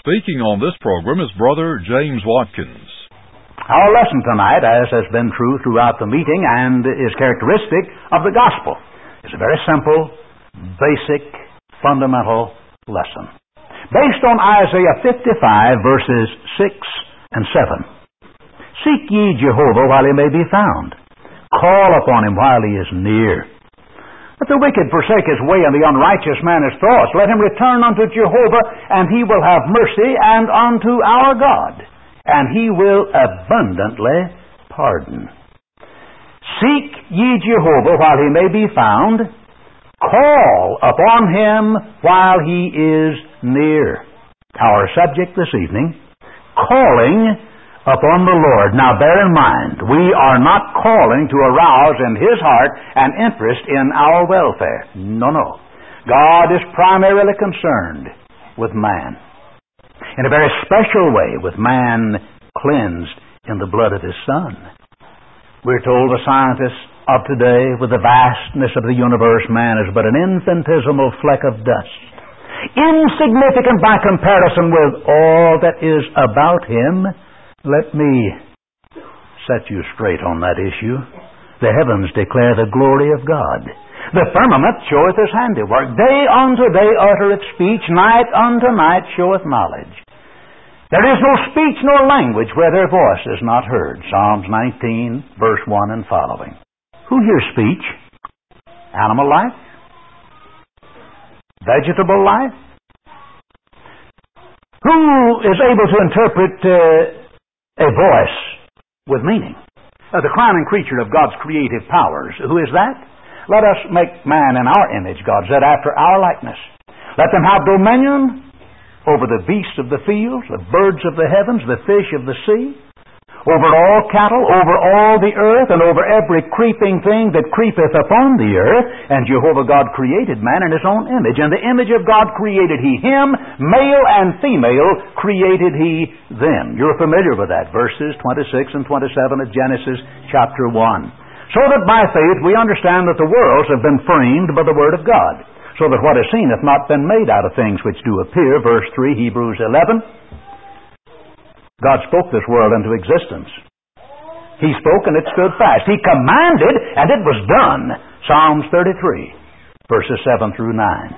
Speaking on this program is Brother James Watkins. Our lesson tonight, as has been true throughout the meeting and is characteristic of the gospel, is a very simple, basic, fundamental lesson. Based on Isaiah 55, verses 6 and 7. Seek ye Jehovah while he may be found. Call upon him while he is near. Let the wicked forsake his way, and the unrighteous man his thoughts. Let him return unto Jehovah, and he will have mercy, and unto our God, and he will abundantly pardon. Seek ye Jehovah while he may be found. Call upon him while he is near. Our subject this evening, calling upon the Lord. Now bear in mind, we are not calling to arouse in his heart an interest in our welfare. No. God is primarily concerned with man, in a very special way, with man cleansed in the blood of his Son. We're told the scientists of today, with the vastness of the universe, man is but an infinitesimal fleck of dust, insignificant by comparison with all that is about him. Let me set you straight on that issue. The heavens declare the glory of God. The firmament showeth his handiwork. Day unto day uttereth speech. Night unto night showeth knowledge. There is no speech nor language where their voice is not heard. Psalms 19, verse 1 and following. Who hears speech? Animal life? Vegetable life? Who is able to interpret a voice with meaning? The crowning creature of God's creative powers. Who is that? Let us make man in our image, God said, after our likeness. Let them have dominion over the beasts of the fields, the birds of the heavens, the fish of the sea, over all cattle, over all the earth, and over every creeping thing that creepeth upon the earth. And Jehovah God created man in his own image. In the image of God created he him, male and female created he them. You're familiar with that, verses 26 and 27 of Genesis chapter 1. So that by faith we understand that the worlds have been framed by the word of God, so that what is seen hath not been made out of things which do appear. Verse 3, Hebrews 11. God spoke this world into existence. He spoke and it stood fast. He commanded and it was done. Psalms 33, verses 7 through 9.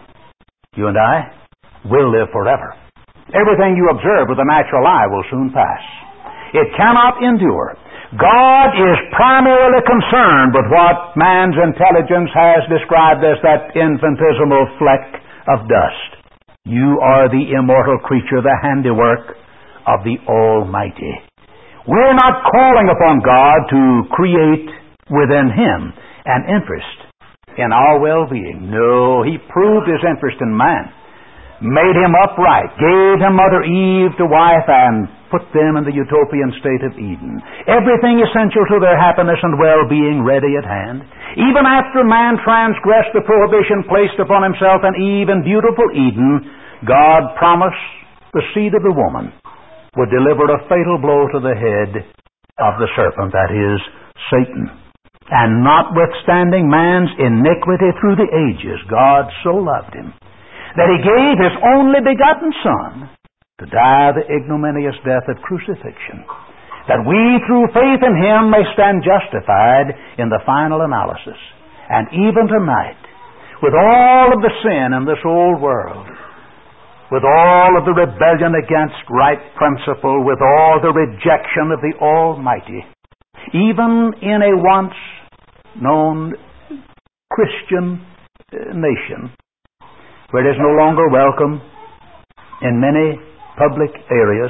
You and I will live forever. Everything you observe with the natural eye will soon pass. It cannot endure. God is primarily concerned with what man's intelligence has described as that infinitesimal fleck of dust. You are the immortal creature, the handiwork of the Almighty. We're not calling upon God to create within him an interest in our well-being. No, he proved his interest in man, made him upright, gave him Mother Eve to wife, and put them in the utopian state of Eden. Everything essential to their happiness and well-being ready at hand. Even after man transgressed the prohibition placed upon himself in Eve in beautiful Eden, God promised the seed of the woman would deliver a fatal blow to the head of the serpent, that is, Satan. And notwithstanding man's iniquity through the ages, God so loved him that he gave his only begotten Son to die the ignominious death of crucifixion, that we through faith in him may stand justified in the final analysis. And even tonight, with all of the sin in this old world, with all of the rebellion against right principle, with all the rejection of the Almighty, even in a once known Christian nation, where it is no longer welcome in many public areas,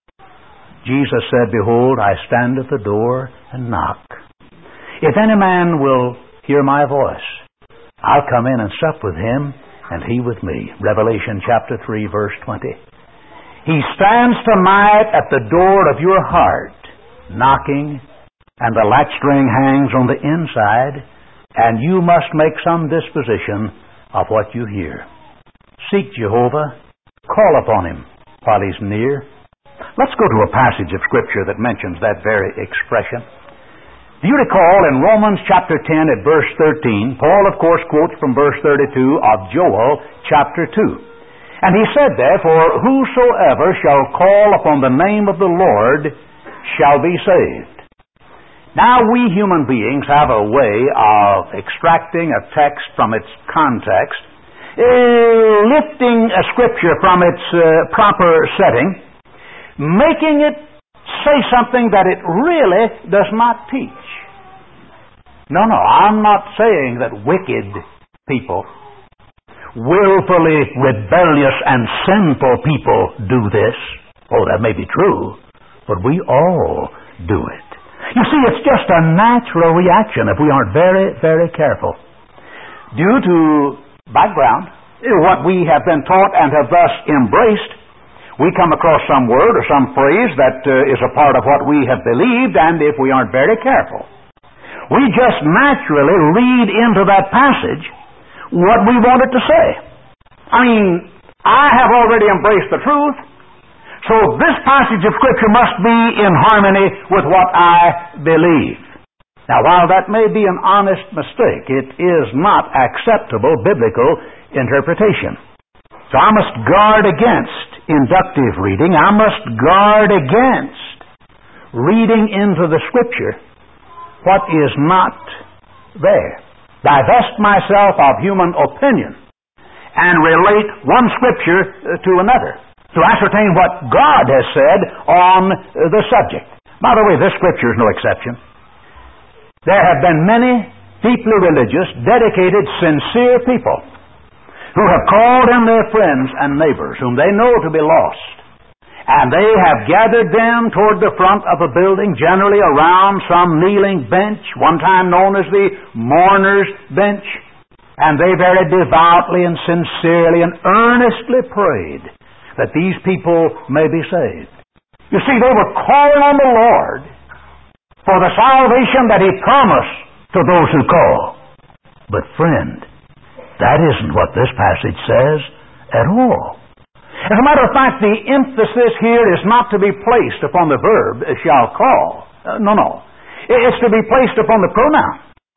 Jesus said, Behold, I stand at the door and knock. If any man will hear my voice, I'll come in and sup with him, and he with me. Revelation chapter 3, verse 20. He stands tonight at the door of your heart, knocking, and the latchstring hangs on the inside, and you must make some disposition of what you hear. Seek Jehovah, call upon him while he's near. Let's go to a passage of Scripture that mentions that very expression. Do you recall in Romans chapter 10 at verse 13, Paul, of course, quotes from verse 32 of Joel chapter 2. And he said therefore, whosoever shall call upon the name of the Lord shall be saved. Now we human beings have a way of extracting a text from its context, lifting a scripture from its proper setting, making it say something that it really does not teach. No, I'm not saying that wicked people, willfully rebellious and sinful people do this. Oh, that may be true, but we all do it. You see, it's just a natural reaction if we aren't very, very careful. Due to background, what we have been taught and have thus embraced, we come across some word or some phrase that is a part of what we have believed, and if we aren't very careful, we just naturally read into that passage what we want it to say. I mean, I have already embraced the truth, so this passage of Scripture must be in harmony with what I believe. Now, while that may be an honest mistake, it is not acceptable biblical interpretation. So I must guard against inductive reading. I must guard against reading into the Scripture what is not there. Divest myself of human opinion and relate one Scripture to another to ascertain what God has said on the subject. By the way, this Scripture is no exception. There have been many deeply religious, dedicated, sincere people who have called in their friends and neighbors whom they know to be lost, and they have gathered them toward the front of a building, generally around some kneeling bench, one time known as the mourner's bench, and they very devoutly and sincerely and earnestly prayed that these people may be saved. You see, they were calling on the Lord for the salvation that He promised to those who call. But friend, that isn't what this passage says at all. As a matter of fact, the emphasis here is not to be placed upon the verb shall call. No. It's to be placed upon the pronoun.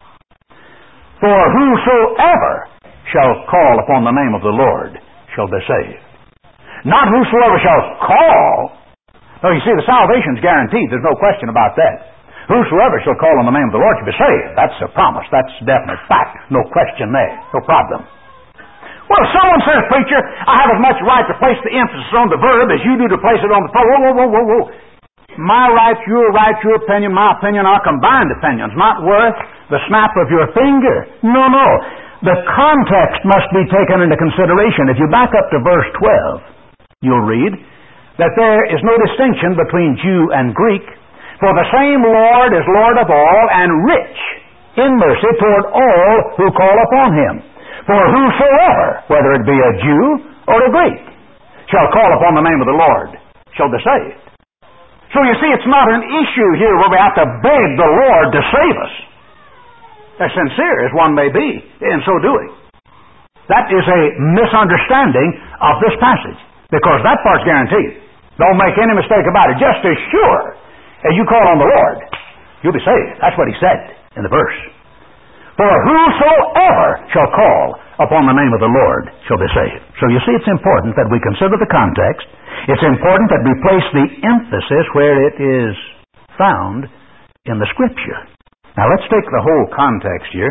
For whosoever shall call upon the name of the Lord shall be saved. Not whosoever shall call. No, you see, the salvation's guaranteed. There's no question about that. Whosoever shall call on the name of the Lord shall be saved. That's a promise. That's definite fact. No question there. No problem. Well, if someone says, preacher, I have as much right to place the emphasis on the verb as you do to place it on the pronoun. Whoa. My right, your opinion, my opinion are combined opinions, not worth the snap of your finger. No. The context must be taken into consideration. If you back up to verse 12, you'll read that there is no distinction between Jew and Greek, for the same Lord is Lord of all and rich in mercy toward all who call upon Him. For whosoever, whether it be a Jew or a Greek, shall call upon the name of the Lord shall be saved. So you see, it's not an issue here where we have to beg the Lord to save us, as sincere as one may be in so doing. That is a misunderstanding of this passage, because that part's guaranteed. Don't make any mistake about it. Just as sure as you call on the Lord, you'll be saved. That's what He said in the verse. For whosoever shall call upon the name of the Lord shall be saved. So you see, it's important that we consider the context. It's important that we place the emphasis where it is found in the Scripture. Now let's take the whole context here.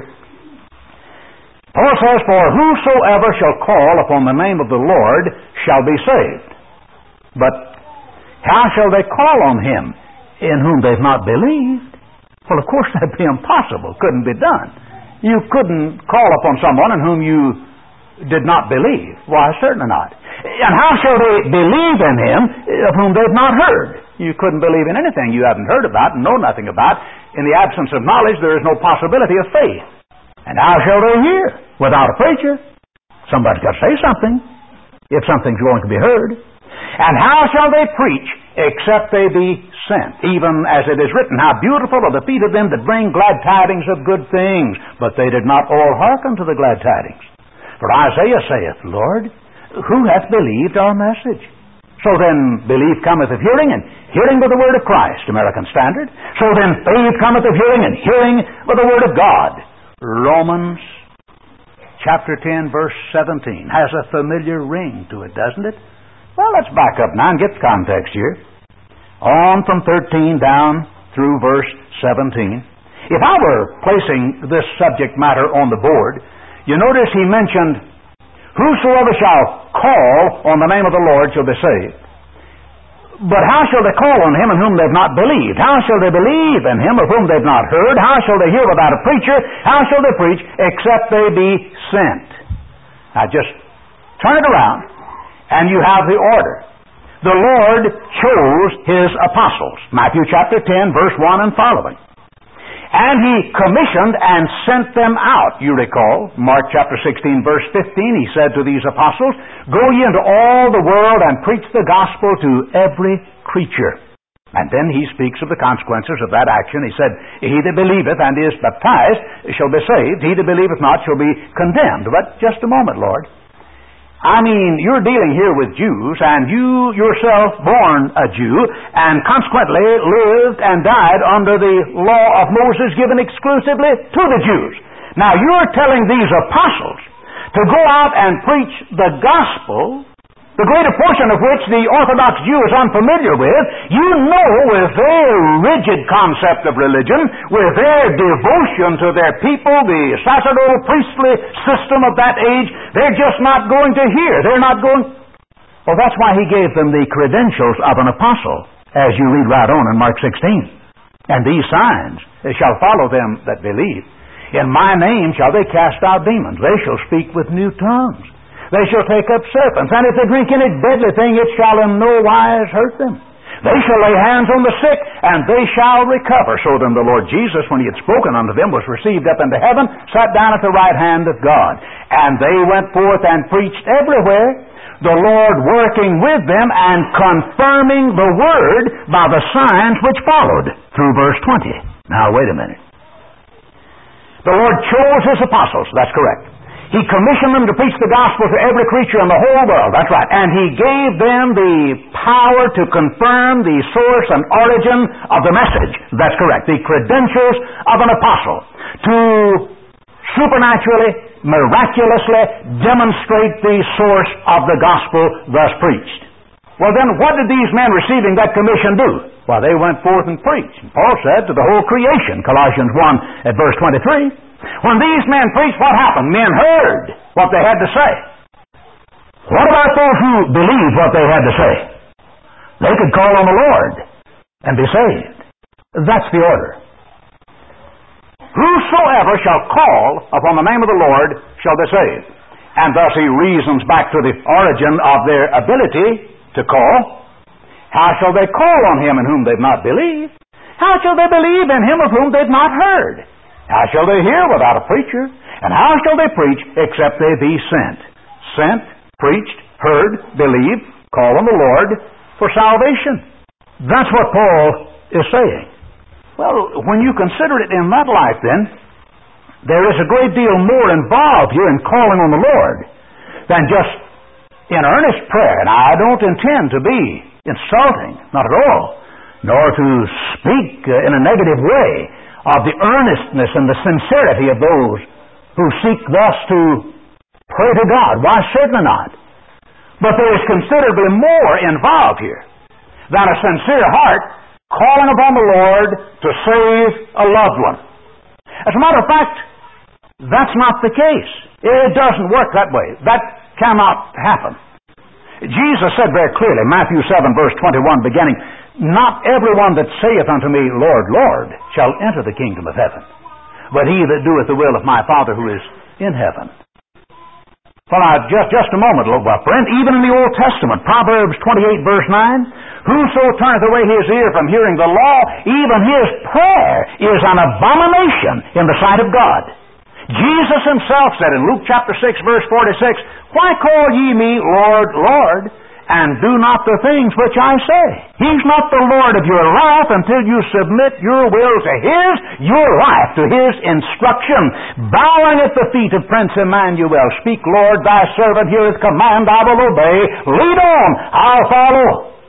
Paul says, for whosoever shall call upon the name of the Lord shall be saved. But how shall they call on Him in whom they've not believed? Well, of course, that'd be impossible. Couldn't be done. You couldn't call upon someone in whom you did not believe. Why, certainly not. And how shall they believe in Him of whom they've not heard? You couldn't believe in anything you haven't heard about and know nothing about. In the absence of knowledge, there is no possibility of faith. And how shall they hear? Without a preacher. Somebody's got to say something, if something's going to be heard. And how shall they preach except they be sent? Even as it is written, how beautiful are the feet of them that bring glad tidings of good things. But they did not all hearken to the glad tidings. For Isaiah saith, Lord, who hath believed our message? So then belief cometh of hearing, and hearing by the word of Christ, American Standard. So then faith cometh of hearing, and hearing by the word of God. Romans chapter 10, verse 17. Has a familiar ring to it, doesn't it? Well, let's back up now and get the context here. On from 13 down through verse 17. If I were placing this subject matter on the board, you notice he mentioned, whosoever shall call on the name of the Lord shall be saved. But how shall they call on him in whom they've not believed? How shall they believe in him of whom they've not heard? How shall they hear without a preacher? How shall they preach except they be sent? Now just turn it around and you have the order. The Lord chose His apostles. Matthew chapter 10, verse 1 and following. And He commissioned and sent them out. You recall, Mark chapter 16, verse 15, He said to these apostles, go ye into all the world and preach the gospel to every creature. And then He speaks of the consequences of that action. He said, he that believeth and is baptized shall be saved. He that believeth not shall be condemned. But just a moment, Lord. I mean, you're dealing here with Jews, and you yourself born a Jew, and consequently lived and died under the law of Moses given exclusively to the Jews. Now, you're telling these apostles to go out and preach the gospel, the greater portion of which the Orthodox Jew is unfamiliar with. You know, with their rigid concept of religion, with their devotion to their people, the sacerdotal priestly system of that age, they're just not going to hear. They're not going... Well, that's why He gave them the credentials of an apostle, as you read right on in Mark 16. And these signs shall follow them that believe. In my name shall they cast out demons. They shall speak with new tongues. They shall take up serpents, and if they drink any deadly thing, it shall in no wise hurt them. They shall lay hands on the sick, and they shall recover. So then the Lord Jesus, when He had spoken unto them, was received up into heaven, sat down at the right hand of God. And they went forth and preached everywhere, the Lord working with them and confirming the word by the signs which followed, through verse 20. Now, wait a minute. The Lord chose His apostles. That's correct. He commissioned them to preach the gospel to every creature in the whole world. That's right. And He gave them the power to confirm the source and origin of the message. That's correct. The credentials of an apostle to supernaturally, miraculously demonstrate the source of the gospel thus preached. Well then, what did these men receiving that commission do? Well, they went forth and preached. And Paul said to the whole creation, Colossians 1 at verse 23, when these men preached, what happened? Men heard what they had to say. What about those who believed what they had to say? They could call on the Lord and be saved. That's the order. Whosoever shall call upon the name of the Lord shall be saved. And thus he reasons back to the origin of their ability to call. How shall they call on Him in whom they've not believed? How shall they believe in Him of whom they've not heard? How shall they hear without a preacher? And how shall they preach except they be sent? Sent, preached, heard, believed, call on the Lord for salvation. That's what Paul is saying. Well, when you consider it in that light, then, there is a great deal more involved here in calling on the Lord than just in earnest prayer. And I don't intend to be insulting, not at all, nor to speak in a negative way of the earnestness and the sincerity of those who seek thus to pray to God. Why, certainly not. But there is considerably more involved here than a sincere heart calling upon the Lord to save a loved one. As a matter of fact, that's not the case. It doesn't work that way. That cannot happen. Jesus said very clearly, Matthew 7, verse 21, beginning, not everyone that saith unto me, Lord, Lord, shall enter the kingdom of heaven, but he that doeth the will of my Father who is in heaven. Well, now, just a moment, look, friend. Even in the Old Testament, Proverbs 28, verse 9, whoso turneth away his ear from hearing the law, even his prayer is an abomination in the sight of God. Jesus Himself said in Luke chapter 6, verse 46, why call ye me Lord, Lord, and do not the things which I say? He's not the Lord of your life until you submit your will to His, your life to His instruction, bowing at the feet of Prince Emmanuel. Speak, Lord, thy servant heareth command, I will obey. Lead on, I'll follow.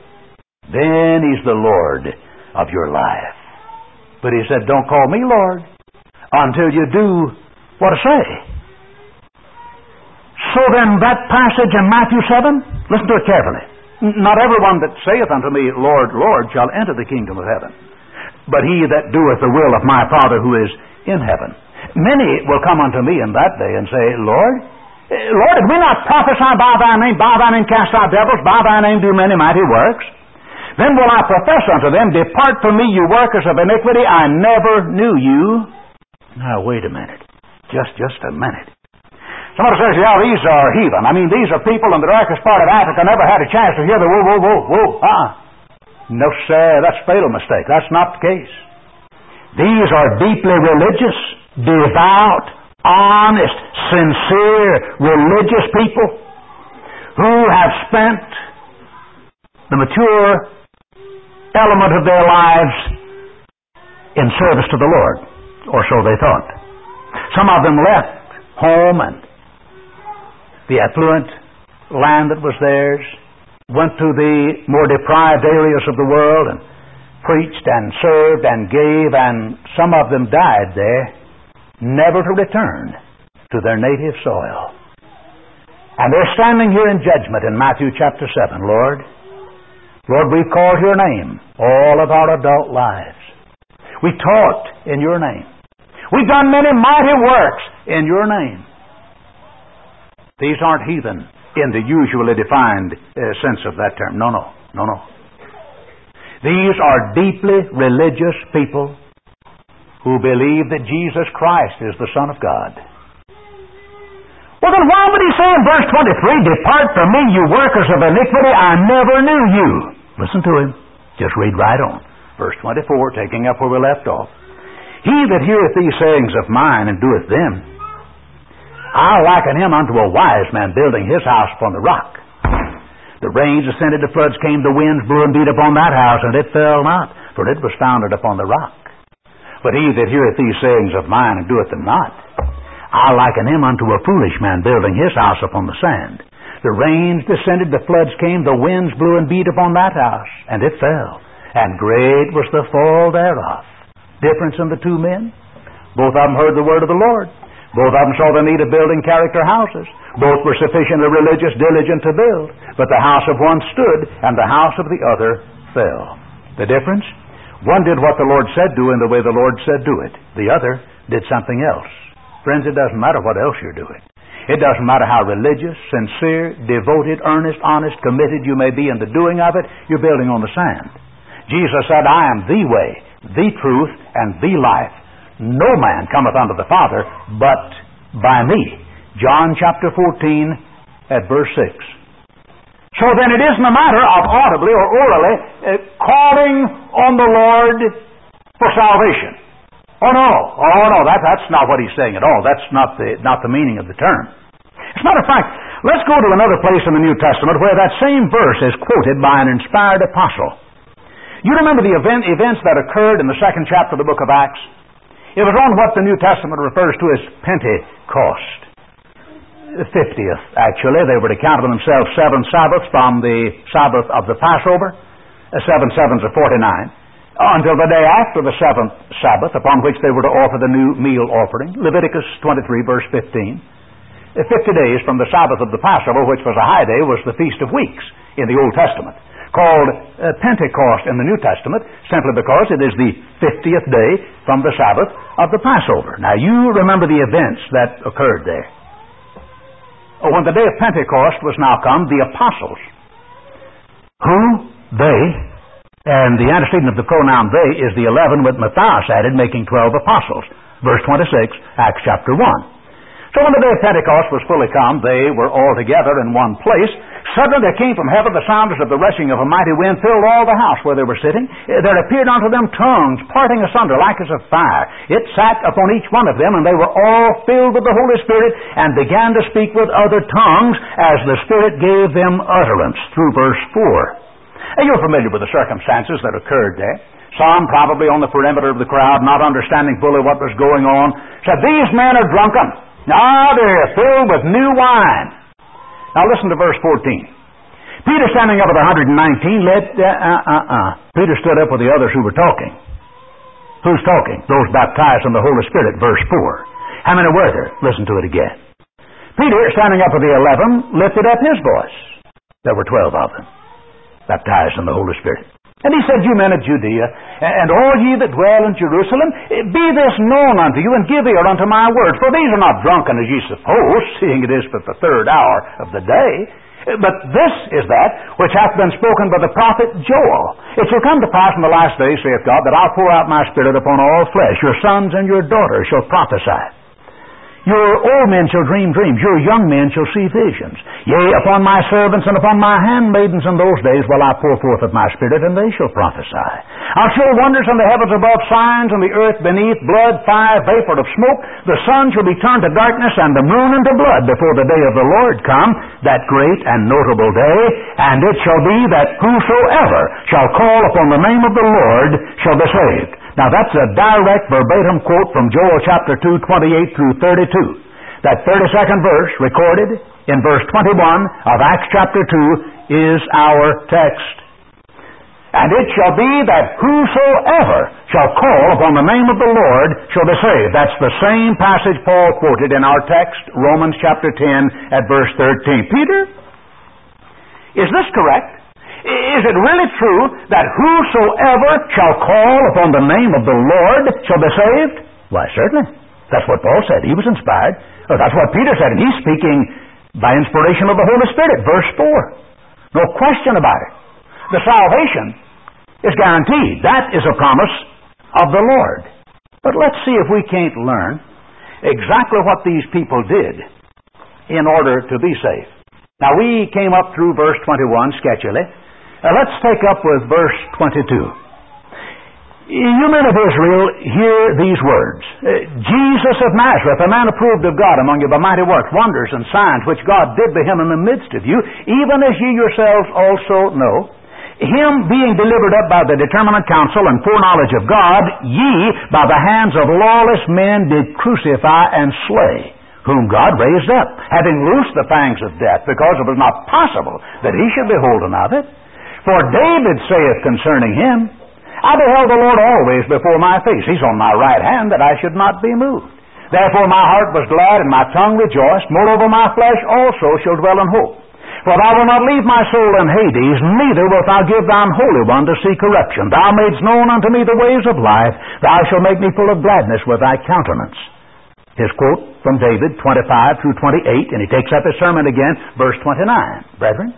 Then He's the Lord of your life. But He said, don't call me Lord until you do what I say. So then that passage in Matthew 7, listen to it carefully. Not everyone that saith unto me, Lord, Lord, shall enter the kingdom of heaven, but he that doeth the will of my Father who is in heaven. Many will come unto me in that day and say, Lord, Lord, did we not prophesy by thy name cast out devils, by thy name do many mighty works? Then will I profess unto them, Depart from me, you workers of iniquity, I never knew you. Now, wait a minute. Just a minute. Somebody says, yeah, these are heathen. I mean, these are people in the darkest part of Africa never had a chance to hear the whoa. No, sir, that's a fatal mistake. That's not the case. These are deeply religious, devout, honest, sincere, religious people who have spent the mature element of their lives in service to the Lord, or so they thought. Some of them left home and the affluent land that was theirs, went to the more deprived areas of the world and preached and served and gave, and some of them died there, never to return to their native soil. And they're standing here in judgment in Matthew chapter 7. Lord, we've called your name all of our adult lives. We taught in your name. We've done many mighty works in your name. These aren't heathen in the usually defined sense of that term. No. These are deeply religious people who believe that Jesus Christ is the Son of God. Well, then why would he say in verse 23, Depart from me, you workers of iniquity, I never knew you. Listen to him. Just read right on. Verse 24, taking up where we left off. He that heareth these sayings of mine and doeth them, I'll liken him unto a wise man building his house upon the rock. The rains ascended, the floods came, the winds blew and beat upon that house, and it fell not, for it was founded upon the rock. But he that heareth these sayings of mine and doeth them not, I'll liken him unto a foolish man building his house upon the sand. The rains descended, the floods came, the winds blew and beat upon that house, and it fell. And great was the fall thereof. Difference in the two men? Both of them heard the word of the Lord. Both of them saw the need of building character houses. Both were sufficiently religious, diligent to build. But the house of one stood, and the house of the other fell. The difference? One did what the Lord said do in the way the Lord said do it. The other did something else. Friends, it doesn't matter what else you're doing. It doesn't matter how religious, sincere, devoted, earnest, honest, committed you may be in the doing of it, you're building on the sand. Jesus said, I am the way, the truth, and the life. No man cometh unto the Father but by me. John chapter 14 at verse 6. So then it isn't a matter of audibly or orally calling on the Lord for salvation. Oh no, that's not what he's saying at all. That's not the meaning of the term. As a matter of fact, let's go to another place in the New Testament where that same verse is quoted by an inspired apostle. You remember the events that occurred in the second chapter of the book of Acts? It was on what the New Testament refers to as Pentecost. The 50th, actually. They were to count of themselves 7 Sabbaths from the Sabbath of the Passover, 7 sevens of 49, until the day after the 7th Sabbath, upon which they were to offer the new meal offering, Leviticus 23, verse 15. 50 days from the Sabbath of the Passover, which was a high day, was the Feast of Weeks in the Old Testament, called Pentecost in the New Testament, simply because it is the 50th day from the Sabbath of the Passover. Now, you remember the events that occurred there. When the day of Pentecost was now come, the apostles, who, they, and the antecedent of the pronoun they is the 11 with Matthias added, making 12 apostles. Verse 26, Acts chapter 1. So when the day of Pentecost was fully come, they were all together in one place. Suddenly there came from heaven the sound as of the rushing of a mighty wind, filled all the house where they were sitting. There appeared unto them tongues, parting asunder like as of fire. It sat upon each one of them, and they were all filled with the Holy Spirit, and began to speak with other tongues, as the Spirit gave them utterance, through verse 4. And you're familiar with the circumstances that occurred there. Some, probably on the perimeter of the crowd, not understanding fully what was going on, said, "These men are drunken. Now they're filled with new wine." Now listen to verse 14. Peter, standing up with 119, Peter stood up with the others who were talking. Who's talking? Those baptized in the Holy Spirit, verse 4. How many were there? Listen to it again. Peter, standing up with the 11, lifted up his voice. There were 12 of them, baptized in the Holy Spirit. And he said, You men of Judea, and all ye that dwell in Jerusalem, be this known unto you, and give ear unto my word. For these are not drunken as ye suppose, seeing it is but the 3rd hour of the day. But this is that which hath been spoken by the prophet Joel. It shall come to pass in the last days, saith God, that I'll pour out my Spirit upon all flesh. Your sons and your daughters shall prophesy. Your old men shall dream dreams. Your young men shall see visions. Yea, upon my servants and upon my handmaidens in those days will I pour forth of my Spirit, and they shall prophesy. I'll show wonders in the heavens above, signs in the earth beneath, blood, fire, vapor of smoke. The sun shall be turned to darkness, and the moon into blood, before the day of the Lord come, that great and notable day. And it shall be that whosoever shall call upon the name of the Lord shall be saved. Now that's a direct verbatim quote from Joel chapter 2, 28 through 32. That 32nd verse, recorded in verse 21 of Acts chapter 2, is our text. And it shall be that whosoever shall call upon the name of the Lord shall be saved. That's the same passage Paul quoted in our text, Romans chapter 10 at verse 13. Peter, is this correct? Is it really true that whosoever shall call upon the name of the Lord shall be saved? Why, certainly. That's what Paul said. He was inspired. Oh, that's what Peter said, and he's speaking by inspiration of the Holy Spirit. Verse 4. No question about it. The salvation is guaranteed. That is a promise of the Lord. But let's see if we can't learn exactly what these people did in order to be saved. Now, we came up through verse 21 sketchily. Let's take up with verse 22. You men of Israel, hear these words. Jesus of Nazareth, a man approved of God among you by mighty works, wonders, and signs, which God did by him in the midst of you, even as ye yourselves also know. Him being delivered up by the determinate counsel and foreknowledge of God, ye by the hands of lawless men did crucify and slay, whom God raised up, having loosed the pangs of death, because it was not possible that he should be holden of it. For David saith concerning him, I beheld the Lord always before my face. He's on my right hand, that I should not be moved. Therefore my heart was glad, and my tongue rejoiced. Moreover my flesh also shall dwell in hope. For thou wilt not leave my soul in Hades, neither wilt thou give thine Holy One to see corruption. Thou madest known unto me the ways of life. Thou shalt make me full of gladness with thy countenance. His quote from David, 25 through 28, and he takes up his sermon again, verse 29. Brethren,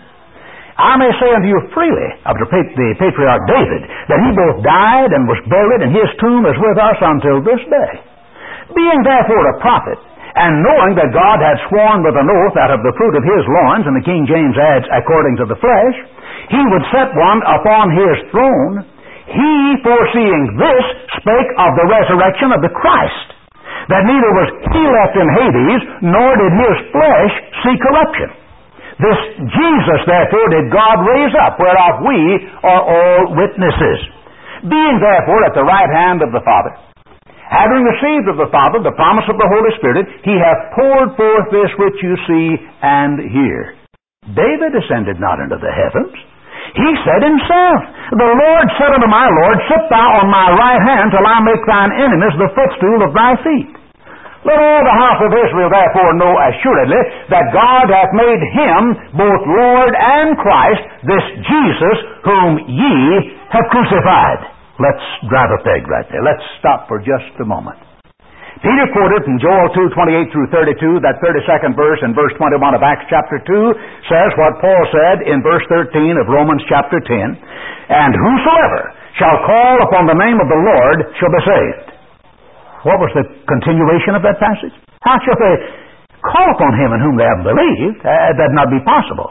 I may say unto you freely of the patriarch David, that he both died and was buried, and his tomb is with us until this day. Being therefore a prophet, and knowing that God had sworn with an oath out of the fruit of his loins, and the King James adds, according to the flesh, he would set one upon his throne, he, foreseeing this, spake of the resurrection of the Christ, that neither was he left in Hades, nor did his flesh see corruption. This Jesus, therefore, did God raise up, whereof we are all witnesses. Being therefore at the right hand of the Father, having received of the Father the promise of the Holy Spirit, he hath poured forth this which you see and hear. David ascended not into the heavens. He said himself, The Lord said unto my Lord, Sit thou on my right hand, till I make thine enemies the footstool of thy feet. Let all the house of Israel therefore know assuredly that God hath made him both Lord and Christ, this Jesus whom ye have crucified. Let's drive a peg right there. Let's stop for just a moment. Peter quoted from Joel 2, 28 through 32, that 32nd verse in verse 21 of Acts chapter 2 says what Paul said in verse 13 of Romans chapter 10, And whosoever shall call upon the name of the Lord shall be saved. What was the continuation of that passage? How shall they call upon him in whom they have believed? That not be possible.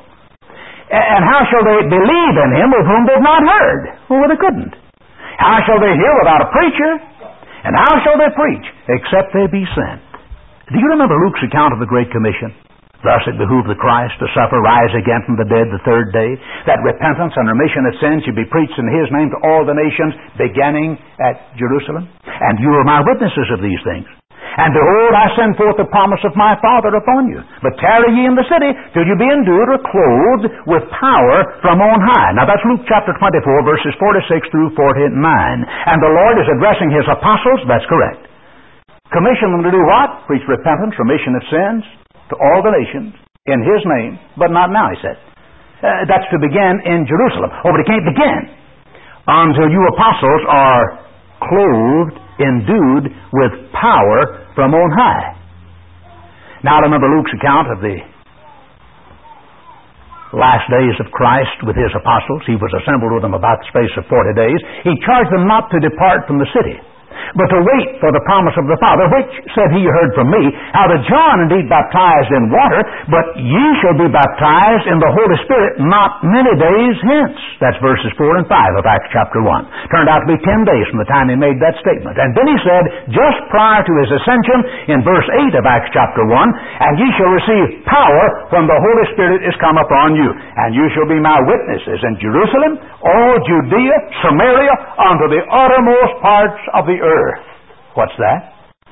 And how shall they believe in him of whom they have not heard? Well, they couldn't. How shall they hear without a preacher? And how shall they preach except they be sent? Do you remember Luke's account of the Great Commission? Thus it behooved the Christ to suffer, rise again from the dead the third day, that repentance and remission of sins should be preached in his name to all the nations, beginning at Jerusalem. And you are my witnesses of these things. And behold, I send forth the promise of my Father upon you. But tarry ye in the city till you be endued or clothed with power from on high. Now that's Luke chapter 24, verses 46 through 49. And the Lord is addressing his apostles. That's correct. Commission them to do what? Preach repentance, remission of sins, to all the nations in His name, but not now, He said. That's to begin in Jerusalem. Oh, but it can't begin until you apostles are clothed, endued with power from on high. Now remember Luke's account of the last days of Christ with His apostles. He was assembled with them about the space of 40 days. He charged them not to depart from the city, but to wait for the promise of the Father, which, said He, you heard from me, how that John indeed baptized in water, but ye shall be baptized in the Holy Spirit not many days hence. That's verses 4 and 5 of Acts chapter 1. Turned out to be 10 days from the time He made that statement. And then He said, just prior to His ascension, in verse 8 of Acts chapter 1, and ye shall receive power when the Holy Spirit is come upon you, and you shall be my witnesses in Jerusalem, all Judea, Samaria, unto the uttermost parts of the earth. What's that?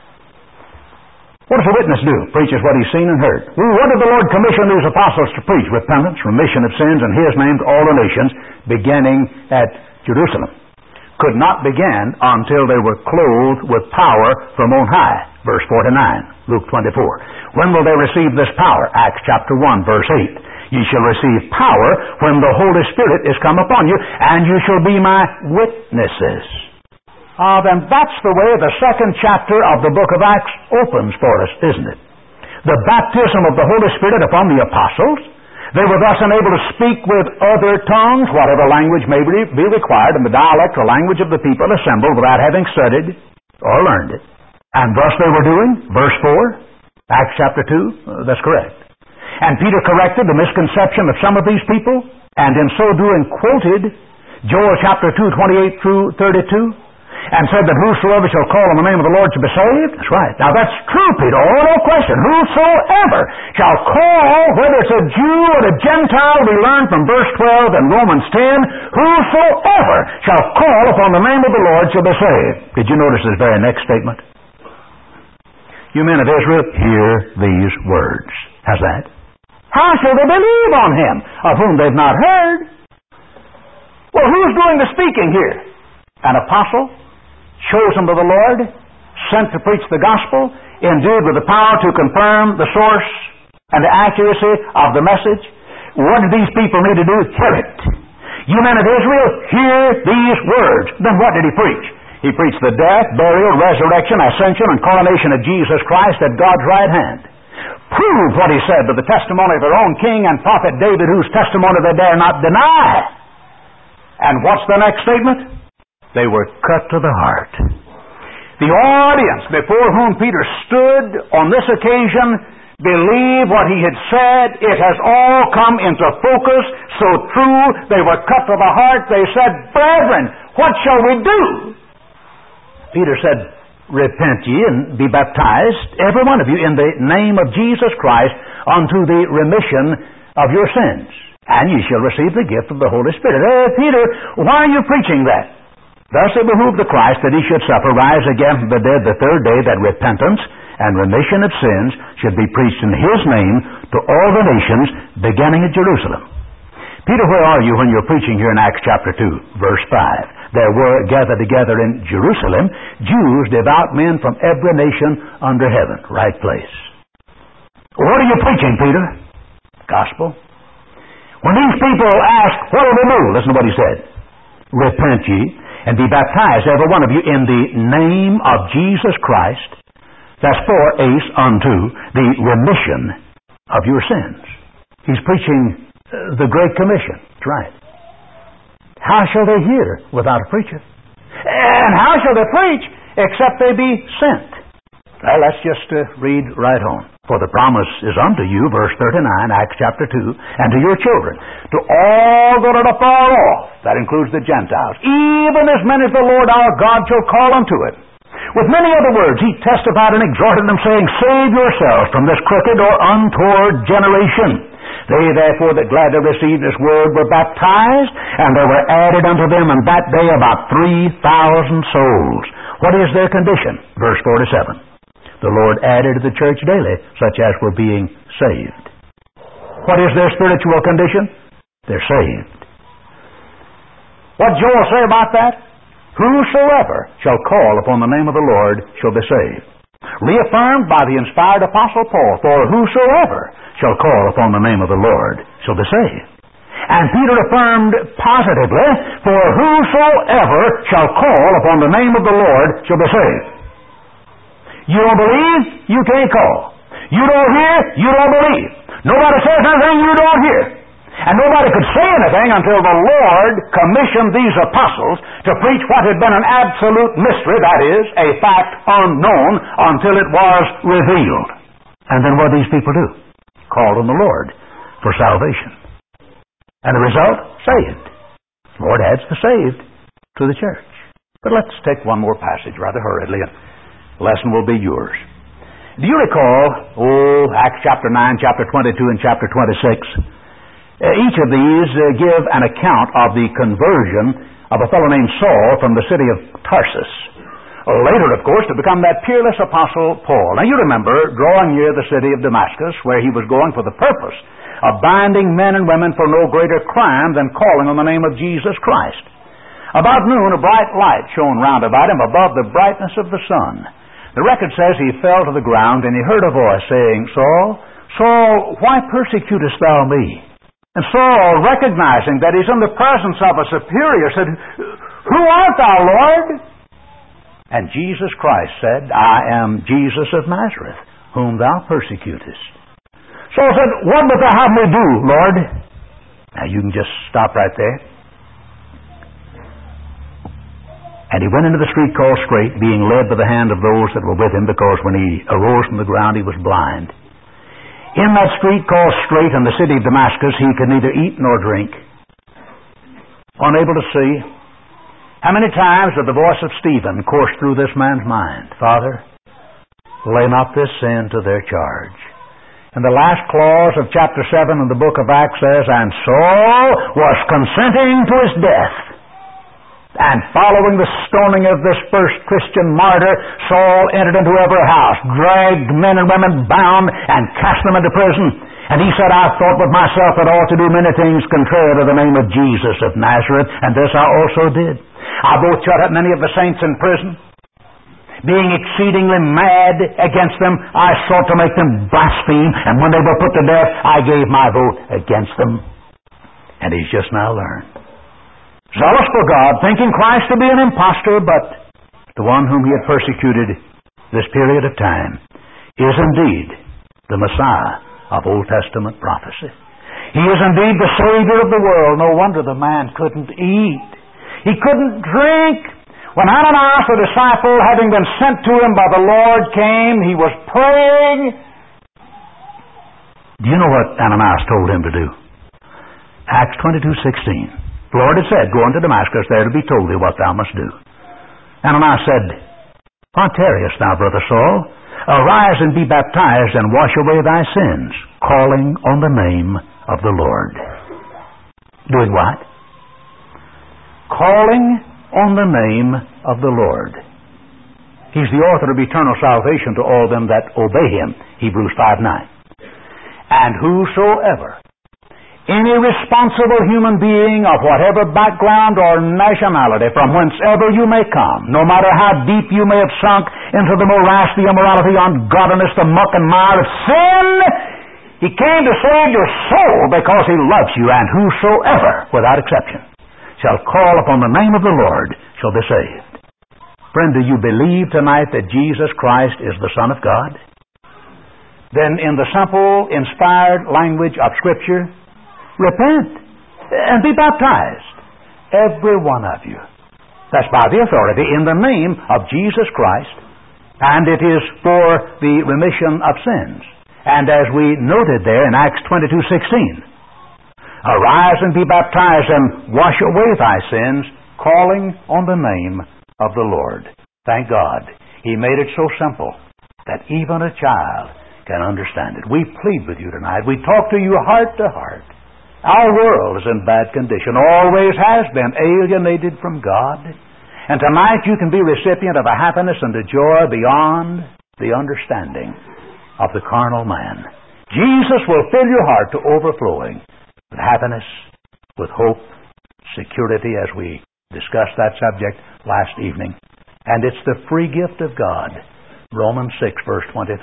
What does a witness do? Preaches what he's seen and heard. Well, what did the Lord commission these apostles to preach? Repentance, remission of sins, and His name to all the nations, beginning at Jerusalem. Could not begin until they were clothed with power from on high. Verse 49, Luke 24. When will they receive this power? Acts chapter 1, verse 8. Ye shall receive power when the Holy Spirit is come upon you, and you shall be my witnesses. Then that's the way the second chapter of the book of Acts opens for us, isn't it? The baptism of the Holy Spirit upon the apostles. They were thus enabled to speak with other tongues, whatever language may be required in the dialect or language of the people assembled without having studied or learned it. And thus they were doing, verse 4, Acts chapter 2, that's correct. And Peter corrected the misconception of some of these people, and in so doing quoted Joel chapter 2, 28 through 32, and said that whosoever shall call on the name of the Lord shall be saved. That's right. Now that's true, Peter. Oh, no question. Whosoever shall call, whether it's a Jew or a Gentile, we learn from verse 12 and Romans 10, whosoever shall call upon the name of the Lord shall be saved. Did you notice this very next statement? You men of Israel, hear these words. How's that? How shall they believe on Him of whom they've not heard? Well, who's doing the speaking here? An apostle? Chosen by the Lord, sent to preach the gospel, endued with the power to confirm the source and the accuracy of the message. What did these people need to do? Hear it. You men of Israel, hear these words. Then what did He preach? He preached the death, burial, resurrection, ascension, and coronation of Jesus Christ at God's right hand. Prove what He said with the testimony of their own king and prophet David, whose testimony they dare not deny. And what's the next statement? They were cut to the heart. The audience before whom Peter stood on this occasion believed what he had said. It has all come into focus. So true, they were cut to the heart. They said, brethren, what shall we do? Peter said, repent ye and be baptized, every one of you, in the name of Jesus Christ, unto the remission of your sins. And ye shall receive the gift of the Holy Spirit. Peter, why are you preaching that? Thus it behooved the Christ that He should suffer, rise again from the dead the third day, that repentance and remission of sins should be preached in His name to all the nations, beginning at Jerusalem. Peter, where are you when you're preaching here in Acts chapter 2, verse 5? There were gathered together in Jerusalem Jews, devout men from every nation under heaven. Right place. What are you preaching, Peter? Gospel. When these people asked, what will we do? Listen to what he said. Repent ye and be baptized, every one of you, in the name of Jesus Christ. That's for ace unto the remission of your sins. He's preaching the Great Commission. That's right. How shall they hear without a preacher? And how shall they preach except they be sent? Well, let's just read right on. For the promise is unto you, verse 39, Acts chapter 2, and to your children, to all that are afar off, that includes the Gentiles, even as many as the Lord our God shall call unto it. With many other words, He testified and exhorted them, saying, save yourselves from this crooked or untoward generation. They therefore that gladly received this word were baptized, and there were added unto them in that day about 3,000 souls. What is their condition? Verse 47. The Lord added to the church daily such as were being saved. What is their spiritual condition? They're saved. What did Joel say about that? Whosoever shall call upon the name of the Lord shall be saved. reaffirmed by the inspired Apostle Paul, for whosoever shall call upon the name of the Lord shall be saved. And Peter affirmed positively, for whosoever shall call upon the name of the Lord shall be saved. You don't believe, you can't call. You don't hear, you don't believe. Nobody says anything you don't hear. And nobody could say anything until the Lord commissioned these apostles to preach what had been an absolute mystery, that is, a fact unknown until it was revealed. And then what did these people do? Called on the Lord for salvation. And the result? Saved. The Lord adds the saved to the church. But let's take one more passage rather hurriedly, and the lesson will be yours. Do you recall, Acts chapter 9, chapter 22, and chapter 26? Each of these give an account of the conversion of a fellow named Saul from the city of Tarsus. Later, of course, to become that peerless apostle Paul. Now you remember, drawing near the city of Damascus, where he was going for the purpose of binding men and women for no greater crime than calling on the name of Jesus Christ. About noon, a bright light shone round about him above the brightness of the sun. The record says he fell to the ground, and he heard a voice saying, Saul, Saul, why persecutest thou me? And Saul, recognizing that he's in the presence of a superior, said, Who art thou, Lord? And Jesus Christ said, I am Jesus of Nazareth, whom thou persecutest. Saul said, What wilt thou have me do, Lord? Now you can just stop right there. And he went into the street called Straight, being led by the hand of those that were with him, because when he arose from the ground he was blind. In that street called Straight in the city of Damascus, he could neither eat nor drink, unable to see. How many times did the voice of Stephen course through this man's mind? Father, lay not this sin to their charge. And the last clause of chapter 7 in the book of Acts says, And Saul was consenting to his death. And following the stoning of this first Christian martyr, Saul entered into every house, dragged men and women bound, and cast them into prison. And he said, I thought with myself that I ought to do many things contrary to the name of Jesus of Nazareth, and this I also did. I both shut up many of the saints in prison. Being exceedingly mad against them, I sought to make them blaspheme, and when they were put to death, I gave my vote against them. And he's just now learned. Zealous for God, thinking Christ to be an impostor, but the one whom he had persecuted this period of time is indeed the Messiah of Old Testament prophecy. He is indeed the Savior of the world. No wonder the man couldn't eat. He couldn't drink. When Ananias, the disciple, having been sent to him by the Lord, came, he was praying. Do you know what Ananias told him to do? Acts 22:16. The Lord had said, Go unto Damascus, there to be told thee what thou must do. Ananias said, Why tarriest thou, brother Saul? Arise and be baptized, and wash away thy sins, calling on the name of the Lord. Doing what? Calling on the name of the Lord. He's the author of eternal salvation to all them that obey him. Hebrews 5:9. And whosoever, any responsible human being of whatever background or nationality, from whenceever you may come, no matter how deep you may have sunk into the morass, the immorality, ungodliness, the muck and mire of sin, he came to save your soul because he loves you, and whosoever, without exception, shall call upon the name of the Lord shall be saved. Friend, do you believe tonight that Jesus Christ is the Son of God? Then in the simple, inspired language of Scripture, repent and be baptized, every one of you. That's by the authority in the name of Jesus Christ, and it is for the remission of sins. And as we noted there in Acts 22:16, arise and be baptized and wash away thy sins, calling on the name of the Lord. Thank God, He made it so simple that even a child can understand it. We plead with you tonight. We talk to you heart to heart. Our world is in bad condition, always has been, alienated from God. And tonight you can be recipient of a happiness and a joy beyond the understanding of the carnal man. Jesus will fill your heart to overflowing with happiness, with hope, security, as we discussed that subject last evening. And it's the free gift of God Romans 6, verse 23.